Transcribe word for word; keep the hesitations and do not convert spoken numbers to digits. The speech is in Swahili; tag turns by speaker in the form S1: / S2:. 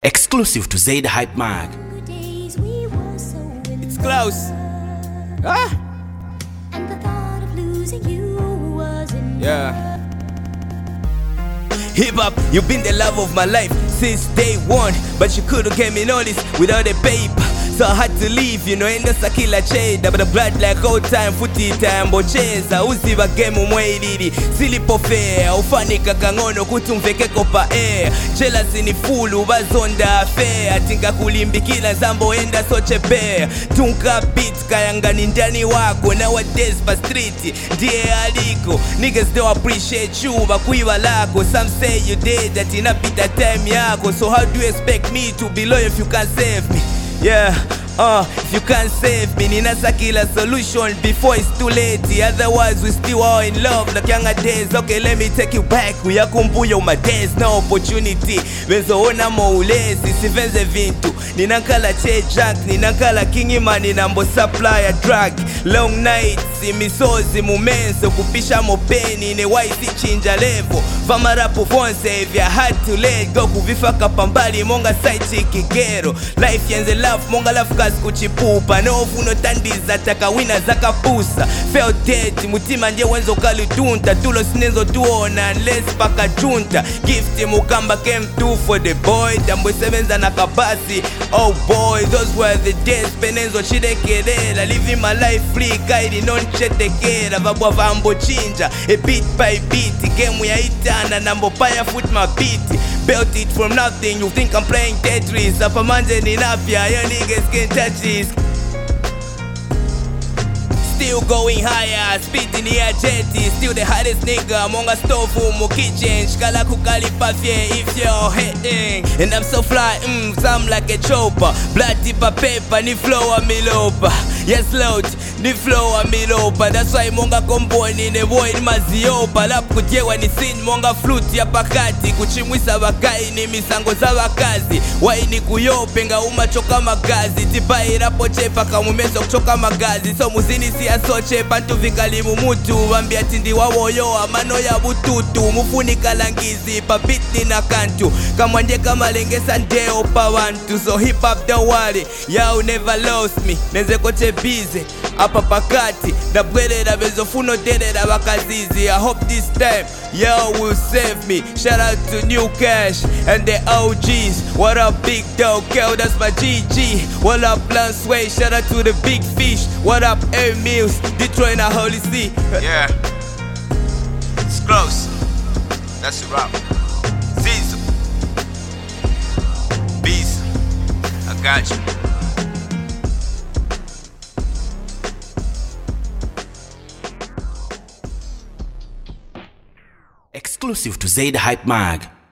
S1: Exclusive to Zaid Hype Mag.
S2: It's close. Ah.
S3: And the thought of losing you was enough.
S2: Yeah. Hip hop, you've been the love of my life since day one, but you couldn't get me noticed without a paper. So I had to leave, you know, enda sakila cheda. But the blood like old time, footy time, bocheza. Uziba game umweididi, silipo fair. Ufanika kangono kutumveke kopa air. Jealousy ni fulu, bazonda affair. Tinka kulimbikila zambo enda soche bear. Tunka beat, kayanga nindani wako. Nowadays pa street, ndiye aliko. Niggas don't appreciate you, bakuiwa lako. Some say you did that inapita time yako. So how do you expect me to be loyal if you can't save me? Yeah, uh, if you can't save me, ninasa kila solution before it's too late. Otherwise we still are in love like younger days. Okay, let me take you back. Uyakumbuya my days, no opportunity. Wenzo ona moulezi, sivenze vintu. Ninankala che jack, ninankala kingi mani nambo supply a drug. Long nights, imisozi mumenso, kupisha mopeni, ne waisi chinja level. Vamarapu fonse, if you had to let go, kuvifaka pambali, monga side chiki gero. Life yenze love, monga love kas kuchipupa. No funo tandiza, taka wina zaka pusa. Felt dead, mutima nje wenzo kalutunta. Tulo sinenzo tuona, unless paka junta. Gift mukamba came through for the boy. Dambo sevenza nakabasi. Oh boy, those were the days. Penenzo chidekerela, living my life free. Kaidi non chetekera, vabwa vambo chinja. A beat by beat, game we itana. Nambo paya foot my beat. Built it from nothing, you think I'm playing Tetris. Apa manje ni napia, your niggas can't touch this. Still going higher, speeding here jetty. Still the hottest nigga among a stove mo kitchen. Shkala kukali pafye if you're hitting. And I'm so fly, mm, some like a chopper. Blood tipa paper, ni flow a milopa. Yes load, ni flow a milopa. That's why monga komboni ne boy ni maziopa. Lap kujewa ni sin monga flute ya pakati. Kuchimwisa wakai ni misango za wakazi. Wai ni kuyope nga umachoka magazi. Tipa irapo chepa kamumeso kuchoka magazi. So muzini si asoche pantu vikalimu mutu. Wambia tindi wawoyo amano ya bututu. Mufuni kalangizi papiti na kantu. Kamwanje kama lenge sandeo pa wantu. So hip hop don't worry, y'all never lost me. Neze koche busy, apa pakati. Da bwele da bezofuno dede da wakazizi. I hope this time y'all will save me. Shout out to New Cash and the O Gs. What up big dog, girl, that's my G G. What up Lance Way, shout out to the big fish. What up Air Mills, Detroit and Holy See.
S4: Yeah, it's close. That's a wrap. Zizo, Beast, I got you.
S1: Exclusive to Zaid Hype Mag.